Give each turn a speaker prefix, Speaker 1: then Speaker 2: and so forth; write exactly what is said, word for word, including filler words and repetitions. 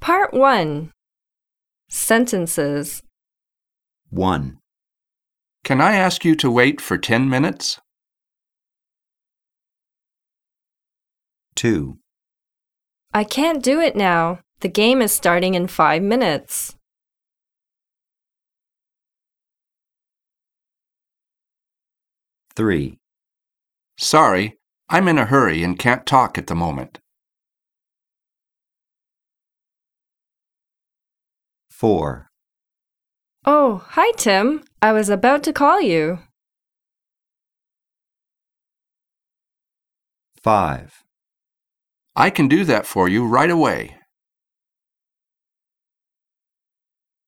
Speaker 1: Part one. Sentences.
Speaker 2: one,
Speaker 3: Can I ask you to wait for ten minutes?
Speaker 2: two,
Speaker 1: I can't do it now. The game is starting in five minutes.
Speaker 2: three,
Speaker 3: Sorry, I'm in a hurry and can't talk at the moment.
Speaker 2: four,
Speaker 1: Oh, hi, Tim. I was about to call you.
Speaker 2: five,
Speaker 3: I can do that for you right away.